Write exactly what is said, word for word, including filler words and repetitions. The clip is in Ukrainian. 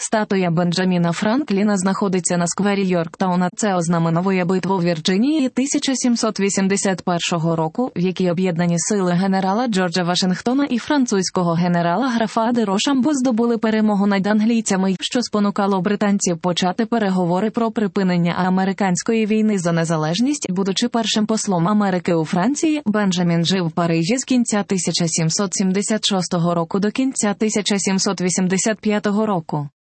Статуя Бенджаміна Франкліна знаходиться на сквері Йорктауна. Це ознаменовує битву Вірджинії тисяча сімсот вісімдесят першого року, в якій об'єднані сили генерала Джорджа Вашингтона і французького генерала графа де Рошамбо здобули перемогу над англійцями, що спонукало британців почати переговори про припинення американської війни за незалежність. Будучи першим послом Америки у Франції, Бенджамін жив в Парижі з кінця тисяча сімсот сімдесят шостого року до кінця тисяча сімсот вісімдесят п'ятого року.